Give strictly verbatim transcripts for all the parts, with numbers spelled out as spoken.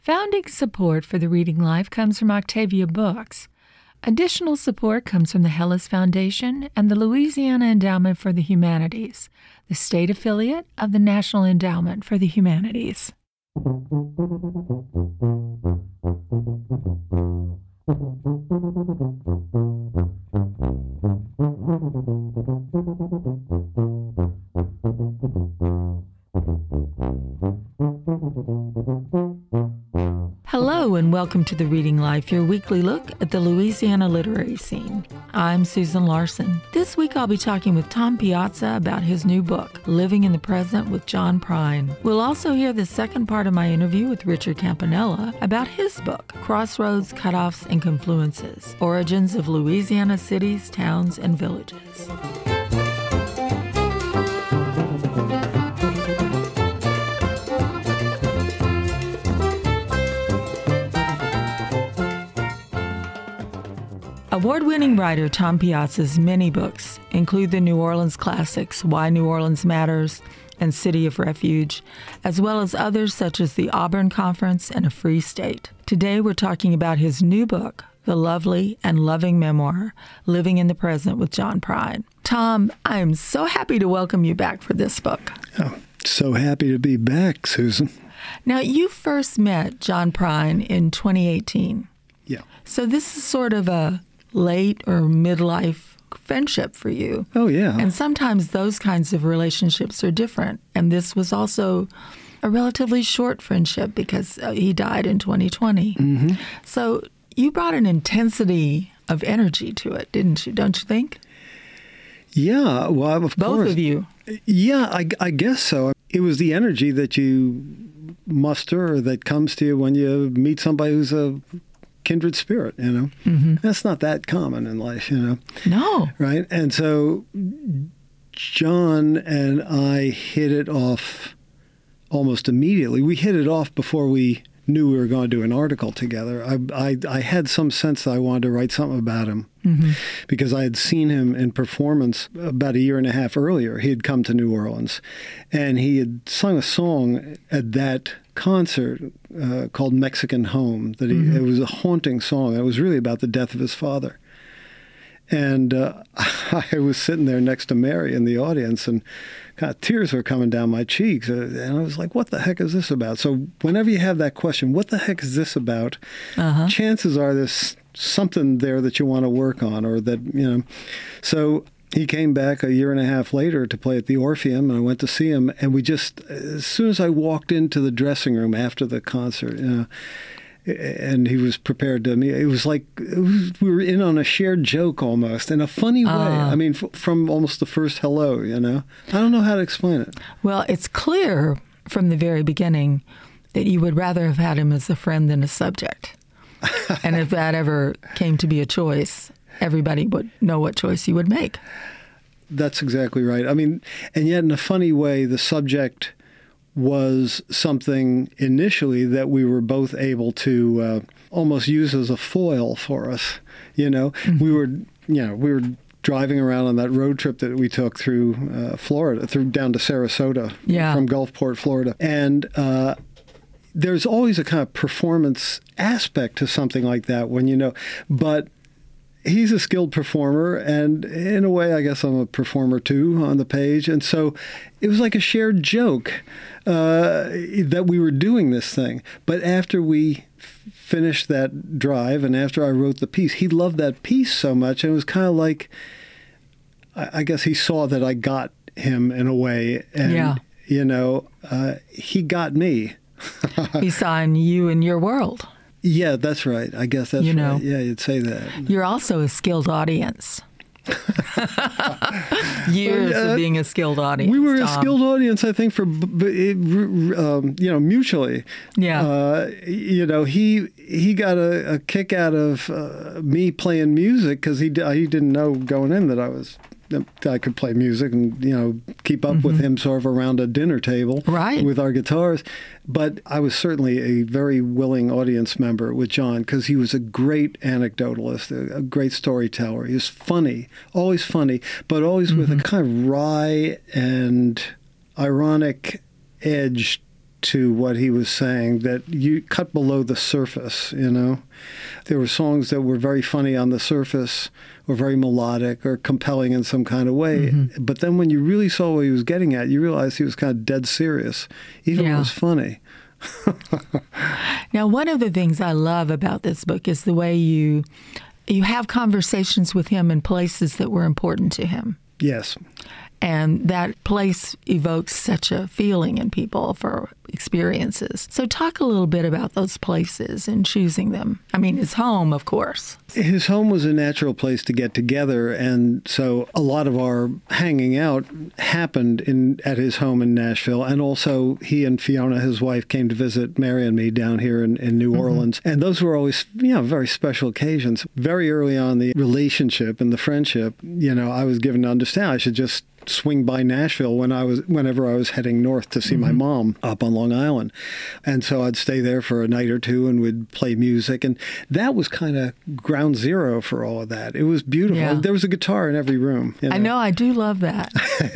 Founding support for the Reading Life comes from Octavia Books. Additional support comes from the Hellas Foundation and the Louisiana Endowment for the Humanities, the state affiliate of the National Endowment for the Humanities. Hello and welcome to The Reading Life, your weekly look at the Louisiana literary scene. I'm Susan Larson. This week I'll be talking with Tom Piazza about his new book, Living in the Present with John Prine. We'll also hear the second part of my interview with Richard Campanella about his book, Crossroads, Cutoffs, and Confluences, Origins of Louisiana Cities, Towns, and Villages. Award-winning writer Tom Piazza's many books include the New Orleans classics Why New Orleans Matters and City of Refuge, as well as others such as the Auburn Conference and A Free State. Today we're talking about his new book, the lovely and loving memoir, Living in the Present with John Prine. Tom, I'm so happy to welcome you back for this book. Oh, so happy to be back, Susan. Now, you first met John Prine in twenty eighteen. Yeah. So this is sort of a late or midlife friendship for you. Oh, yeah. And sometimes those kinds of relationships are different. And this was also a relatively short friendship because uh, he died in twenty twenty. Mm-hmm. So you brought an intensity of energy to it, didn't you? Don't you think? Yeah, well, of Both course. of you. Yeah, I, I guess so. It was the energy that you muster or that comes to you when you meet somebody who's a kindred spirit, you know. Mm-hmm. That's not that common in life, you know. No. Right? And so John and I hit it off almost immediately. We hit it off before we knew we were going to do an article together. I, I, I had some sense that I wanted to write something about him Mm-hmm. because I had seen him in performance about a year and a half earlier. He had come to New Orleans, and he had sung a song at that concert uh, called Mexican Home. That he, Mm-hmm. It was a haunting song. It was really about the death of his father. And uh, I was sitting there next to Mary in the audience, and kind of tears were coming down my cheeks. And I was like, what the heck is this about? So whenever you have that question, what the heck is this about? Uh-huh. Chances are there's something there that you want to work on, or that, you know. So he came back a year and a half later to play at the Orpheum, and I went to see him. And we just, as soon as I walked into the dressing room after the concert, you know, and he was prepared to meet. It was like it was, we were in on a shared joke almost, in a funny way. Uh, I mean, f- from almost the first hello, you know. I don't know how to explain it. Well, it's clear from the very beginning that you would rather have had him as a friend than a subject. And if that ever came to be a choice, everybody would know what choice you would make. That's exactly right. I mean, and yet in a funny way, the subject was something initially that we were both able to uh, almost use as a foil for us. You know, mm-hmm. we were, you know, we were driving around on that road trip that we took through uh, Florida, through down to Sarasota, yeah. from Gulfport, Florida, and uh, there's always a kind of performance aspect to something like that when you know, but he's a skilled performer, and in a way, I guess I'm a performer too on the page. And so it was like a shared joke uh, that we were doing this thing. But after we f- finished that drive and after I wrote the piece, he loved that piece so much. And it was kind of like, I, I guess he saw that I got him in a way. And, yeah. you know, uh, he got me. He saw in you and your world. Yeah, that's right. I guess that's you know, right. Yeah, you'd say that. You're also a skilled audience. Years well, uh, of being a skilled audience. We were Tom. a skilled audience, I think, for um, you know, mutually. Yeah. Uh, you know, he he got a, a kick out of uh, me playing music because he he didn't know going in that I was. I could play music and, you know, keep up mm-hmm. with him sort of around a dinner table right. with our guitars. But I was certainly a very willing audience member with John because he was a great anecdotalist, a, a great storyteller. He was funny, always funny, but always mm-hmm. with a kind of wry and ironic edge to what he was saying that you cut below the surface, you know. There were songs that were very funny on the surface or very melodic or compelling in some kind of way. Mm-hmm. But then when you really saw what he was getting at, you realized he was kind of dead serious, even yeah. when it was funny. Now, one of the things I love about this book is the way you you have conversations with him in places that were important to him. Yes. And that place evokes such a feeling in people for experiences. So talk a little bit about those places and choosing them. I mean, his home, of course. His home was a natural place to get together, and so a lot of our hanging out happened in at his home in Nashville, and also he and Fiona, his wife, came to visit Mary and me down here in, in New mm-hmm. Orleans, and those were always, you know, very special occasions. Very early on in the relationship and the friendship, you know, I was given to understand I should just swing by Nashville when I was, whenever I was heading north to see mm-hmm. my mom up on Long Island. And so I'd stay there for a night or two and we'd play music. And that was kind of ground zero for all of that. It was beautiful. Yeah. There was a guitar in every room. You know? I know. I do love that.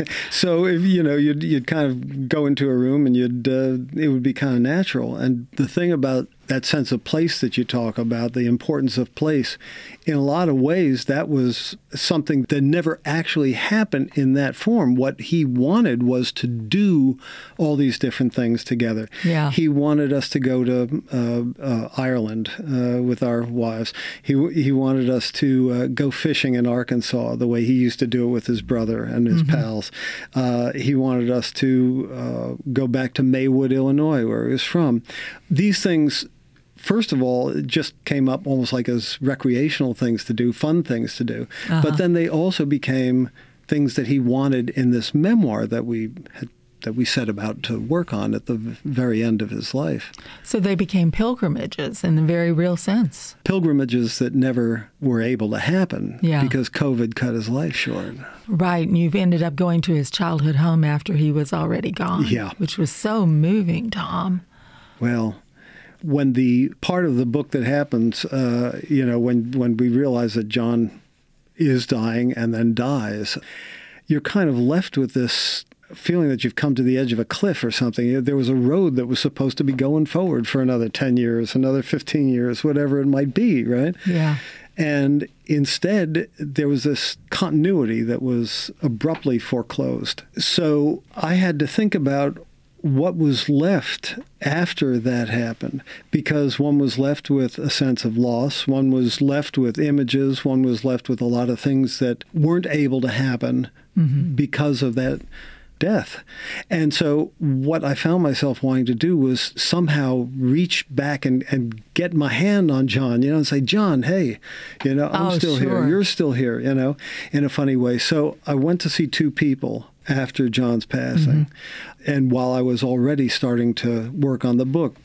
So, if, you know, you'd, you'd kind of go into a room and you'd, uh, it would be kind of natural. And the thing about that sense of place that you talk about, the importance of place, in a lot of ways, that was something that never actually happened in that form. What he wanted was to do all these different things together. Yeah. He wanted us to go to uh, uh, Ireland uh, with our wives. He he wanted us to uh, go fishing in Arkansas the way he used to do it with his brother and his mm-hmm. pals. Uh, he wanted us to uh, go back to Maywood, Illinois, where he was from. These things, first of all, it just came up almost like as recreational things to do, fun things to do. Uh-huh. But then they also became things that he wanted in this memoir that we had, that we set about to work on at the very end of his life. So they became pilgrimages in the very real sense. Pilgrimages that never were able to happen yeah. because COVID cut his life short. Right, and you've ended up going to his childhood home after he was already gone. Yeah. Which was so moving, Tom. Well, when the part of the book that happens, uh, you know, when, when we realize that John is dying and then dies, you're kind of left with this feeling that you've come to the edge of a cliff or something. There was a road that was supposed to be going forward for another ten years, another fifteen years, whatever it might be, right? Yeah. And instead, there was this continuity that was abruptly foreclosed. So I had to think about what was left after that happened, because one was left with a sense of loss, one was left with images, one was left with a lot of things that weren't able to happen mm-hmm. because of that death. And so what I found myself wanting to do was somehow reach back and, and get my hand on John, you know, and say, John, hey, you know, I'm oh, still sure. here. You're still here, you know, in a funny way. So I went to see two people after John's passing. Mm-hmm. And while I was already starting to work on the book,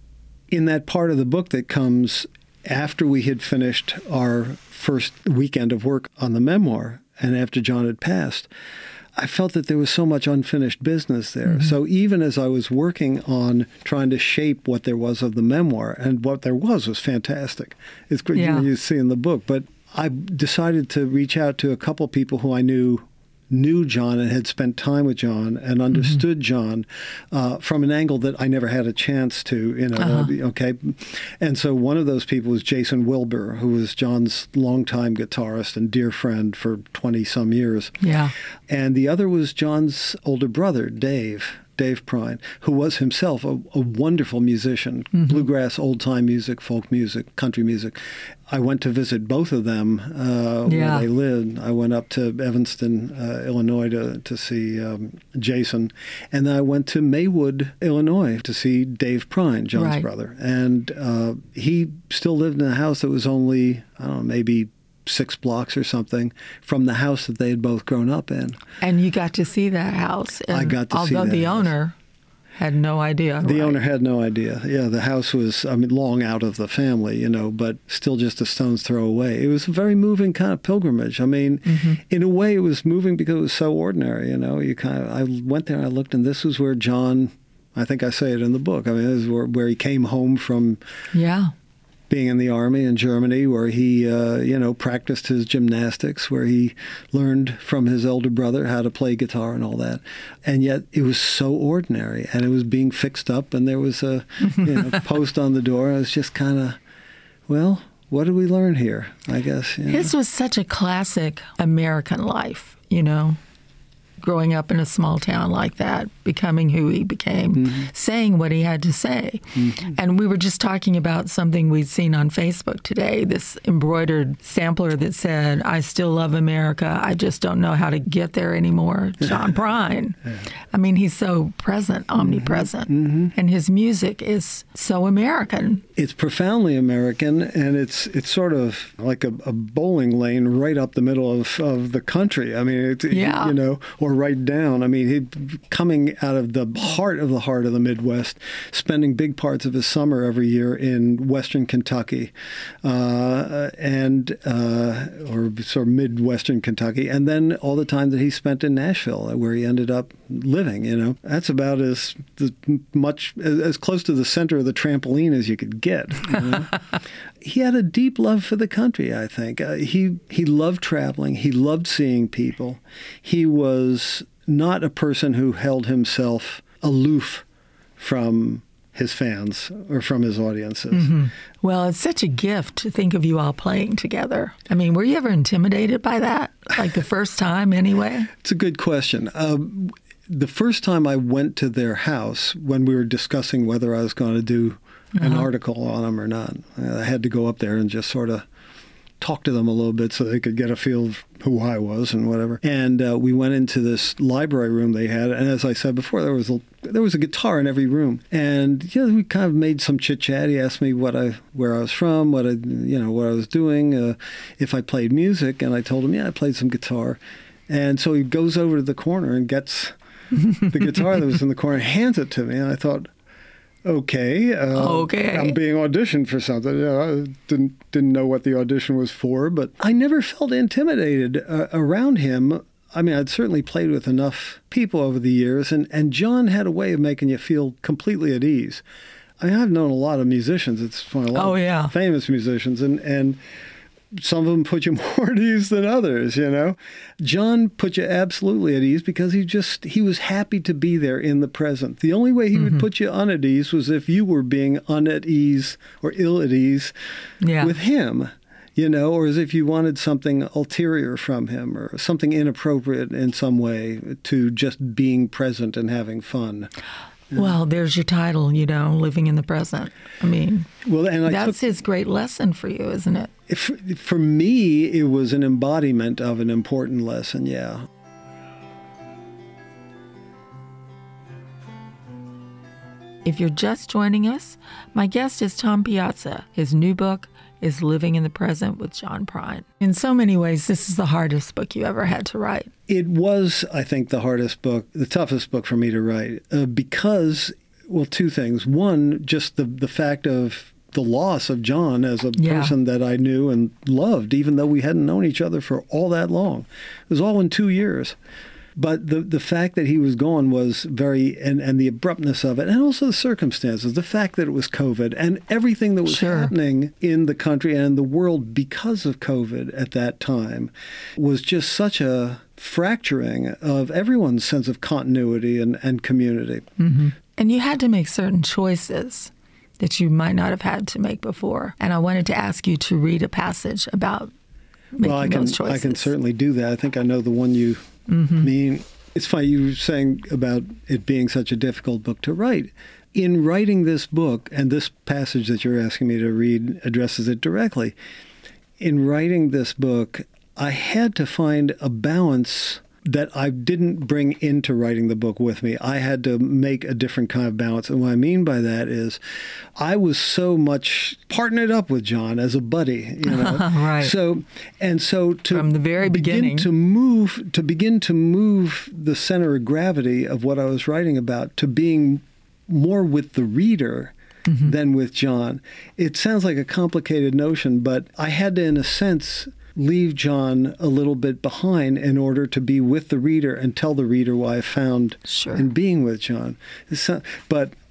in that part of the book that comes after we had finished our first weekend of work on the memoir and after John had passed, I felt that there was so much unfinished business there. Mm-hmm. So even as I was working on trying to shape what there was of the memoir, and what there was was fantastic. It's great, yeah. you, you see in the book. But I decided to reach out to a couple people who I knew knew John and had spent time with John and understood mm-hmm. John uh, from an angle that I never had a chance to, you know, uh-huh. okay. And so one of those people was Jason Wilbur, who was John's longtime guitarist and dear friend for twenty some years. Yeah. And the other was John's older brother, Dave. Dave Prine, who was himself a, a wonderful musician, mm-hmm. bluegrass, old-time music, folk music, country music. I went to visit both of them uh, yeah. where they lived. I went up to Evanston, uh, Illinois to, to see um, Jason. And then I went to Maywood, Illinois to see Dave Prine, John's right. brother. And uh, he still lived in a house that was only, I don't know, maybe six blocks or something from the house that they had both grown up in. And you got to see that house. And I got to see that although the house. owner had no idea. The right? owner had no idea. Yeah, the house was, I mean, long out of the family, you know, but still just a stone's throw away. It was a very moving kind of pilgrimage. I mean, mm-hmm. in a way it was moving because it was so ordinary, you know. You kind of, I went there and I looked, and this was where John, I think I say it in the book, I mean, this is where, where he came home from. Yeah. being in the Army in Germany, where he, uh, you know, practiced his gymnastics, where he learned from his elder brother how to play guitar and all that. And yet it was so ordinary, and it was being fixed up, and there was a you know, post on the door. I was just kind of, well, what did we learn here, I guess? You know? His was such a classic American life, you know, growing up in a small town like that, becoming who he became, mm-hmm. saying what he had to say. Mm-hmm. And we were just talking about something we'd seen on Facebook today, this embroidered sampler that said, "I still love America, I just don't know how to get there anymore." John Prine. Yeah. I mean, he's so present, omnipresent. Mm-hmm. And his music is so American. It's profoundly American, and it's it's sort of like a, a bowling lane right up the middle of, of the country. I mean, it's, yeah. you know, or right down. I mean, he coming out of the heart of the heart of the Midwest, spending big parts of his summer every year in Western Kentucky, uh, and uh, or sort of Midwestern Kentucky, and then all the time that he spent in Nashville, where he ended up living. You know, that's about as, as much as close to the center of the trampoline as you could get. You know? He had a deep love for the country, I think. Uh, he he loved traveling. He loved seeing people. He was not a person who held himself aloof from his fans or from his audiences. Mm-hmm. Well, it's such a gift to think of you all playing together. I mean, were you ever intimidated by that? Like the first time anyway? It's a good question. Um, the first time I went to their house, when we were discussing whether I was going to do an uh-huh. article on them or not, I had to go up there and just sort of talk to them a little bit so they could get a feel of who I was and whatever. And uh, we went into this library room they had, and as I said before, there was a there was a guitar in every room. And you know, we kind of made some chit chat. He asked me what I where I was from, what I you know what I was doing, uh, if I played music, and I told him, yeah, I played some guitar. And so he goes over to the corner and gets the guitar that was in the corner and hands it to me. And I thought, Okay. Uh, okay. I'm being auditioned for something. You know, I didn't didn't know what the audition was for, but I never felt intimidated uh, around him. I mean, I'd certainly played with enough people over the years, and, and John had a way of making you feel completely at ease. I mean, I've known a lot of musicians. It's one of a lot oh, yeah. of famous musicians, and and. Some of them put you more at ease than others, you know. John put you absolutely at ease because he just, he was happy to be there in the present. The only way he mm-hmm. would put you un at ease was if you were being un at ease or ill at ease yeah. with him, you know, or as if you wanted something ulterior from him or something inappropriate in some way to just being present and having fun. Well, there's your title, you know, living in the present. I mean, well, and I that's took, his great lesson for you, isn't it? For, for me, it was an embodiment of an important lesson, yeah. If you're just joining us, my guest is Tom Piazza. His new book is Living in the Present with John Prine. In so many ways, this is the hardest book you ever had to write. It was, I think, the hardest book, the toughest book for me to write, uh, because, well, two things. One, just the, the fact of the loss of John as a yeah. person that I knew and loved, even though we hadn't known each other for all that long. It was all in two years. But the the fact that he was gone was very, and, and the abruptness of it, and also the circumstances, the fact that it was COVID, and everything that was sure. happening in the country and in the world because of COVID at that time was just such a fracturing of everyone's sense of continuity and, and community. Mm-hmm. And you had to make certain choices that you might not have had to make before. And I wanted to ask you to read a passage about making well, I can, those choices. I can certainly do that. I think I know the one you Mm-hmm. I mean, it's funny you were saying about it being such a difficult book to write. In writing this book, and this passage that you're asking me to read addresses it directly, in writing this book, I had to find a balance that I didn't bring into writing the book with me. I had to make a different kind of balance. And what I mean by that is I was so much partnered up with John as a buddy, you know. Right. So and so to from the very begin beginning to move to begin to move the center of gravity of what I was writing about to being more with the reader mm-hmm. than with John. It sounds like a complicated notion, but I had to, in a sense, leave John a little bit behind in order to be with the reader and tell the reader what I found sure. in being with John. So, but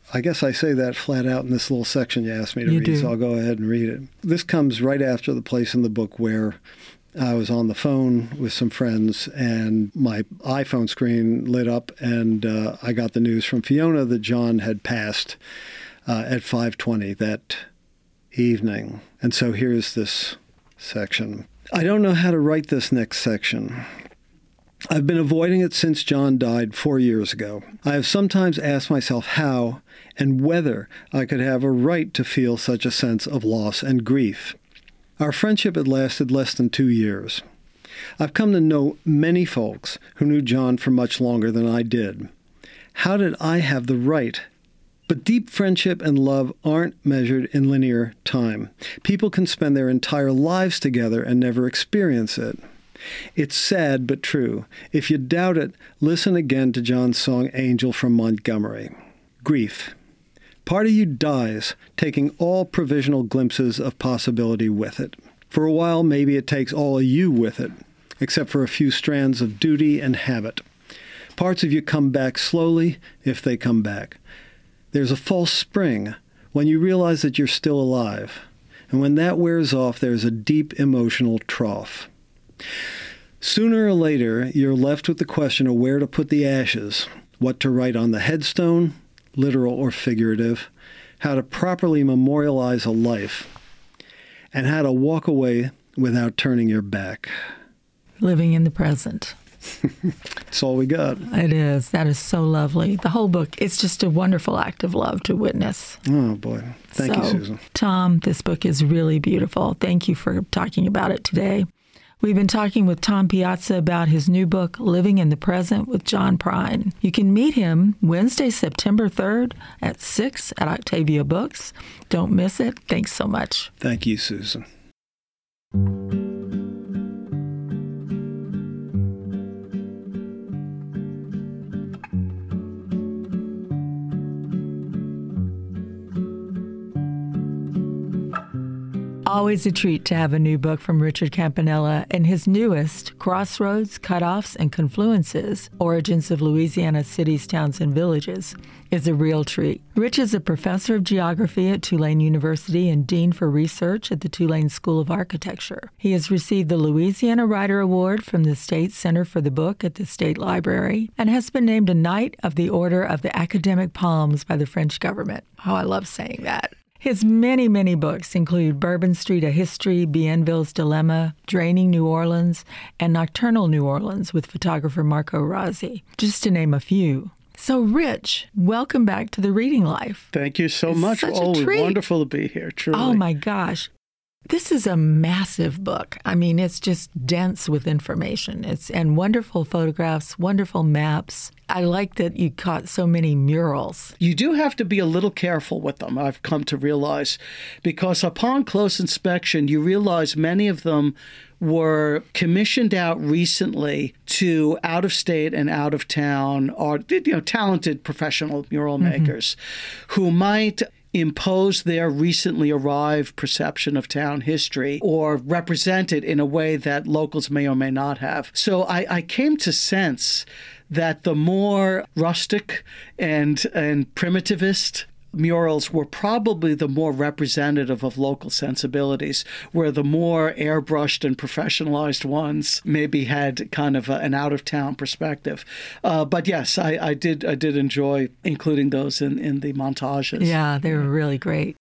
I guess I say that flat out in this little section you asked me to You read, do. so I'll go ahead and read it. This comes right after the place in the book where I was on the phone with some friends and my iPhone screen lit up, and uh, I got the news from Fiona that John had passed uh, at five twenty that evening. And so here's this section. I don't know how to write this next section. I've been avoiding it since John died four years ago. I have sometimes asked myself how and whether I could have a right to feel such a sense of loss and grief. Our friendship had lasted less than two years. I've come to know many folks who knew John for much longer than I did. How did I have the right? But deep friendship and love aren't measured in linear time. People can spend their entire lives together and never experience it. It's sad but true. If you doubt it, listen again to John's song Angel from Montgomery. Grief. Part of you dies, taking all provisional glimpses of possibility with it. For a while, maybe it takes all of you with it, except for a few strands of duty and habit. Parts of you come back slowly, if they come back. There's a false spring when you realize that you're still alive. And when that wears off, there's a deep emotional trough. Sooner or later, you're left with the question of where to put the ashes, what to write on the headstone, literal or figurative, how to properly memorialize a life, and how to walk away without turning your back. Living in the present. That's all we got. It is. That is so lovely. The whole book, it's just a wonderful act of love to witness. Oh, boy. Thank so, you, Susan. Tom, this book is really beautiful. Thank you for talking about it today. We've been talking with Tom Piazza about his new book, Living in the Present with John Prine. You can meet him Wednesday, September third at six at Octavia Books. Don't miss it. Thanks so much. Thank you, Susan. Always a treat to have a new book from Richard Campanella, and his newest, Crossroads, Cutoffs, and Confluences, Origins of Louisiana Cities, Towns, and Villages, is a real treat. Rich is a professor of geography at Tulane University and dean for research at the Tulane School of Architecture. He has received the Louisiana Writer Award from the State Center for the Book at the State Library and has been named a Knight of the Order of the Academic Palms by the French government. Oh, I love saying that. His many, many books include Bourbon Street, A History, Bienville's Dilemma, Draining New Orleans, and Nocturnal New Orleans with photographer Marco Rossi, just to name a few. So, Rich, welcome back to The Reading Life. Thank you so It's much. such a Oh, treat. wonderful to be here, truly. Oh, my gosh. This is a massive book. I mean, it's just dense with information. It's and wonderful photographs, wonderful maps. I like that you caught so many murals. You do have to be a little careful with them, I've come to realize, because upon close inspection, you realize many of them were commissioned out recently to out-of-state and out-of-town, or you know, talented professional mural makers mm-hmm. who might impose their recently arrived perception of town history or represent it in a way that locals may or may not have. So I, I came to sense that the more rustic and and primitivist murals were probably the more representative of local sensibilities, where the more airbrushed and professionalized ones maybe had kind of a, an out-of-town perspective. Uh, but yes, I, I did I did enjoy including those in, in the montages. Yeah, they were really great.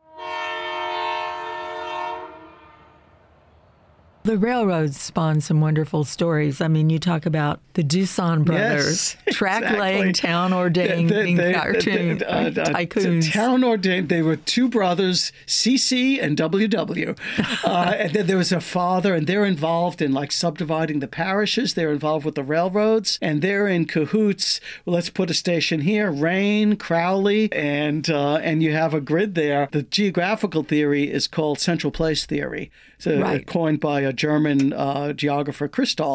The railroads spawned some wonderful stories. I mean, you talk about the Dusson brothers, yes, track exactly. laying, town ordaining They- they- cartoon they- uh, uh, tycoons. Town ordained. They were two brothers, C C and W W. Uh, and then there was a father, and they're involved in like subdividing the parishes. They're involved with the railroads, and they're in cahoots. Well, let's put a station here, Rain, Crowley, and uh, and you have a grid there. The geographical theory is called central place theory. So Right. coined by a German uh, geographer, Christaller.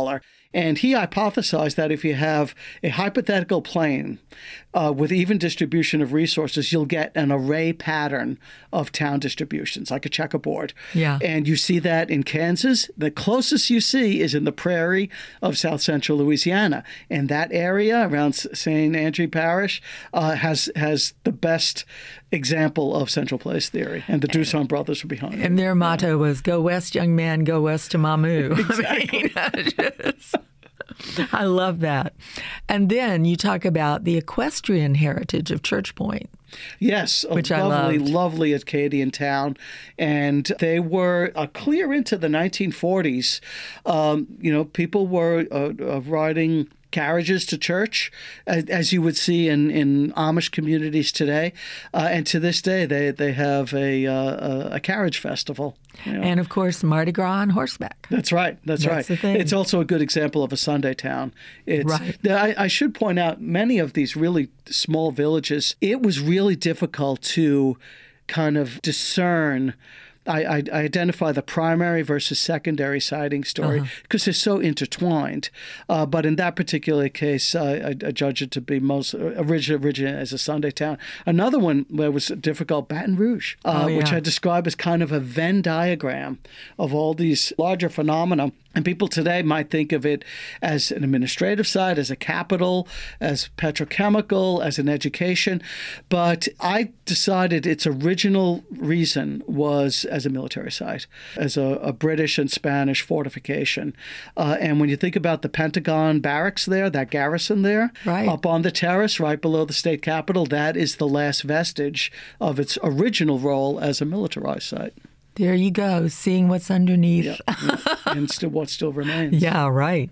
And he hypothesized that if you have a hypothetical plane uh, with even distribution of resources, you'll get an array pattern of town distributions, like a checkerboard. Yeah. And you see that in Kansas. The closest you see is in the prairie of south central Louisiana. And that area around Saint Andrew Parish uh, has has the best example of central place theory. And the Dusson brothers were behind it. And their motto was, "Go west, young man, go west to Mamu." Exactly. I mean, just, I love that. And then you talk about the equestrian heritage of Church Point. Yes, a Which I lovely, loved. lovely Acadian town. And they were uh, clear into the nineteen forties. Um, you know, people were uh, uh, riding carriages to church, as, as you would see in, in Amish communities today. Uh, and to this day, they, they have a, uh, a carriage festival. You know. And, of course, Mardi Gras on horseback. That's right. That's, That's right. the thing. It's also a good example of a Sunday town. It's, Right. I, I should point out, many of these really small villages, it was really difficult to kind of discern. I, I, I identify the primary versus secondary sighting story because they're so intertwined. Uh, but in that particular case, uh, I, I judge it to be most original, original as a Sunday town. Another one where it was difficult, Baton Rouge, uh, Oh, yeah. which I describe as kind of a Venn diagram of all these larger phenomena. And people today might think of it as an administrative site, as a capital, as petrochemical, as an education. But I decided its original reason was as a military site, as a, a British and Spanish fortification. Uh, and when you think about the Pentagon barracks there, that garrison there, Right. up on the terrace right below the state capitol, that is the last vestige of its original role as a militarized site. There you go, seeing what's underneath. Yeah, yeah. And still, what still remains. Yeah, right.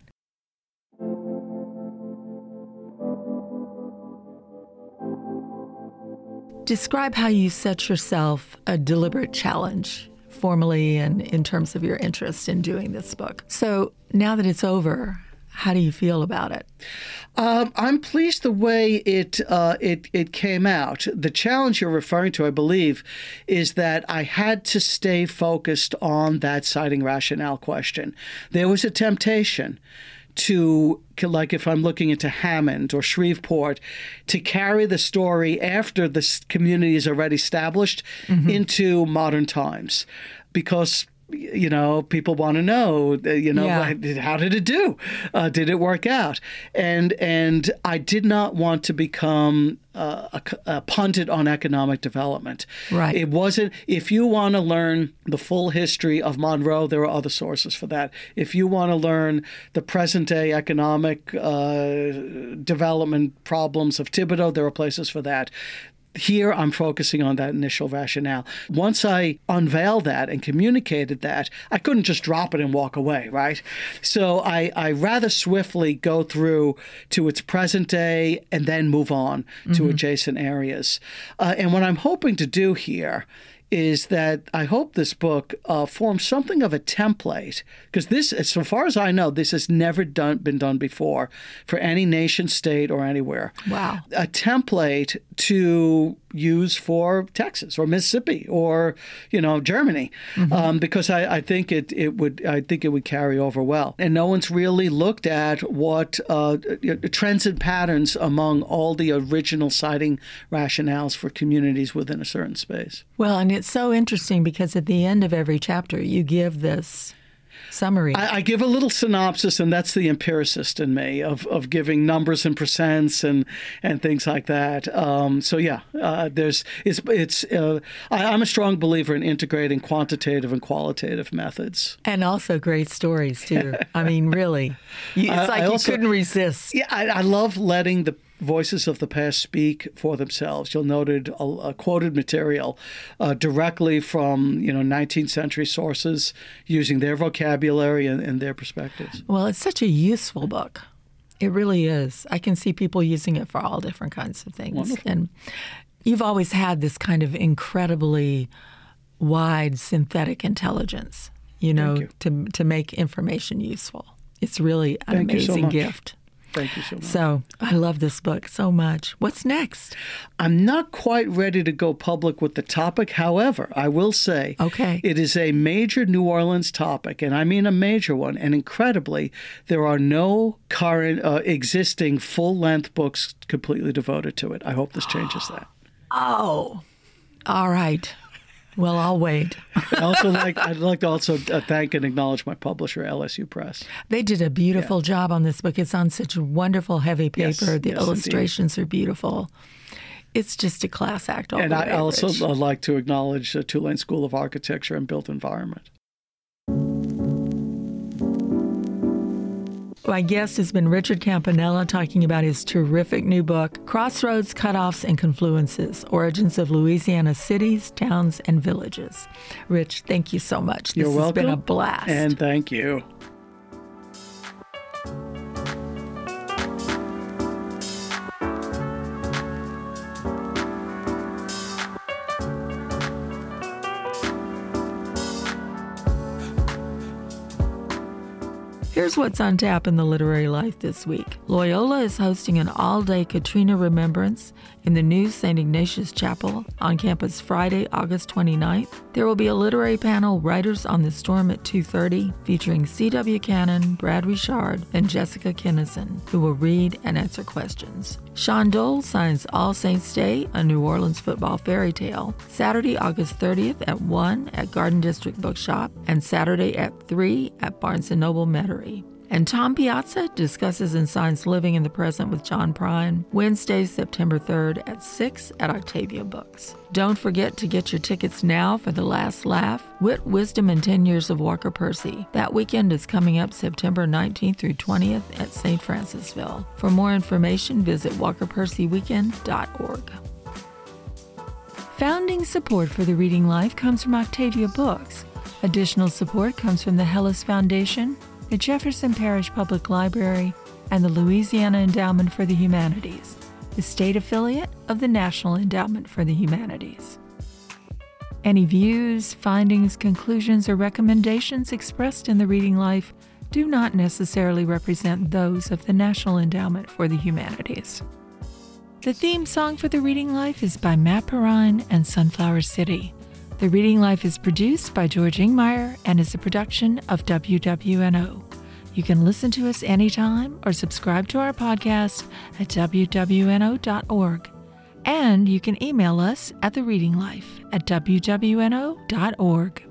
Describe how you set yourself a deliberate challenge formally and in terms of your interest in doing this book. So now that it's over, how do you feel about it? Um, I'm pleased the way it uh, it it came out. The challenge you're referring to, I believe, is that I had to stay focused on that sighting rationale question. There was a temptation to, like if I'm looking into Hammond or Shreveport, to carry the story after the community is already established mm-hmm. into modern times, because you know, people want to know, you know, Yeah. how did it do? Uh, did it work out? And and I did not want to become uh, a, a pundit on economic development. Right. It wasn't, if you want to learn the full history of Monroe, there are other sources for that. If you want to learn the present day economic uh, development problems of Thibodaux, there are places for that. Here, I'm focusing on that initial rationale. Once I unveiled that and communicated that, I couldn't just drop it and walk away, right? So I, I rather swiftly go through to its present day and then move on to mm-hmm. adjacent areas. Uh, and what I'm hoping to do here is that I hope this book uh, forms something of a template, because this, so far as I know, this has never done been done before for any nation state or anywhere. Wow. A template to use for Texas or Mississippi or, you know, Germany, mm-hmm. um, because I, I think it, it would I think it would carry over well. And no one's really looked at what uh, trends and patterns among all the original sighting rationales for communities within a certain space. Well, and it's so interesting because at the end of every chapter, you give this summary. I, I give a little synopsis, and that's the empiricist in me of, of giving numbers and percents and and things like that. Um, so yeah, uh, there's it's it's. Uh, I, I'm a strong believer in integrating quantitative and qualitative methods, and also great stories too. I mean, really, you, it's I, like I you also, couldn't resist. Yeah, I, I love letting the voices of the past speak for themselves. You'll noted a, a quoted material uh, directly from you know nineteenth century sources, using their vocabulary and, and their perspectives. Well, it's such a useful book. It really is. I can see people using it for all different kinds of things. Wonderful. And you've always had this kind of incredibly wide synthetic intelligence, you know, you. to to make information useful. It's really an Thank you so amazing much. gift. Thank you so much. So I love this book so much. What's next? I'm not quite ready to go public with the topic. However, I will say Okay. it is a major New Orleans topic, and I mean a major one. And incredibly, there are no current uh, existing full-length books completely devoted to it. I hope this changes that. Oh, all right. Well, I'll wait. I also like I'd like to also uh, thank and acknowledge my publisher, L S U Press. They did a beautiful yeah. job on this book. It's on such wonderful heavy paper. Yes, the yes, illustrations indeed. are beautiful. It's just a class act all and the I way, also Rich. I'd like to acknowledge the Tulane School of Architecture and Built Environment. My guest has been Richard Campanella, talking about his terrific new book, Crossroads, Cutoffs, and Confluences, Origins of Louisiana Cities, Towns, and Villages. Rich, thank you so much. This You're has welcome. been a blast. And thank you. Here's what's on tap in the literary life this week. Loyola is hosting an all-day Katrina Remembrance in the new Saint Ignatius Chapel on campus Friday, August twenty-ninth. There will be a literary panel, Writers on the Storm, at two thirty, featuring C W Cannon, Brad Richard, and Jessica Kinnison, who will read and answer questions. Sean Dole signs All Saints Day, a New Orleans football fairy tale, Saturday, August thirtieth at one at Garden District Bookshop, and Saturday at three at Barnes and Noble Metairie. And Tom Piazza discusses and signs Living in the Present with John Prine, Wednesday, September third at six at Octavia Books. Don't forget to get your tickets now for The Last Laugh, Wit, Wisdom, and ten Years of Walker Percy. That weekend is coming up September nineteenth through twentieth at Saint Francisville. For more information, visit walker percy weekend dot org. Founding support for The Reading Life comes from Octavia Books. Additional support comes from the Hellis Foundation, the Jefferson Parish Public Library, and the Louisiana Endowment for the Humanities, the state affiliate of the National Endowment for the Humanities. Any views, findings, conclusions, or recommendations expressed in The Reading Life do not necessarily represent those of the National Endowment for the Humanities. The theme song for The Reading Life is by Matt Perrine and Sunflower City. The Reading Life is produced by George Ingmeyer and is a production of W W N O. You can listen to us anytime or subscribe to our podcast at w w n o dot org. And you can email us at the reading life at w w n o dot org.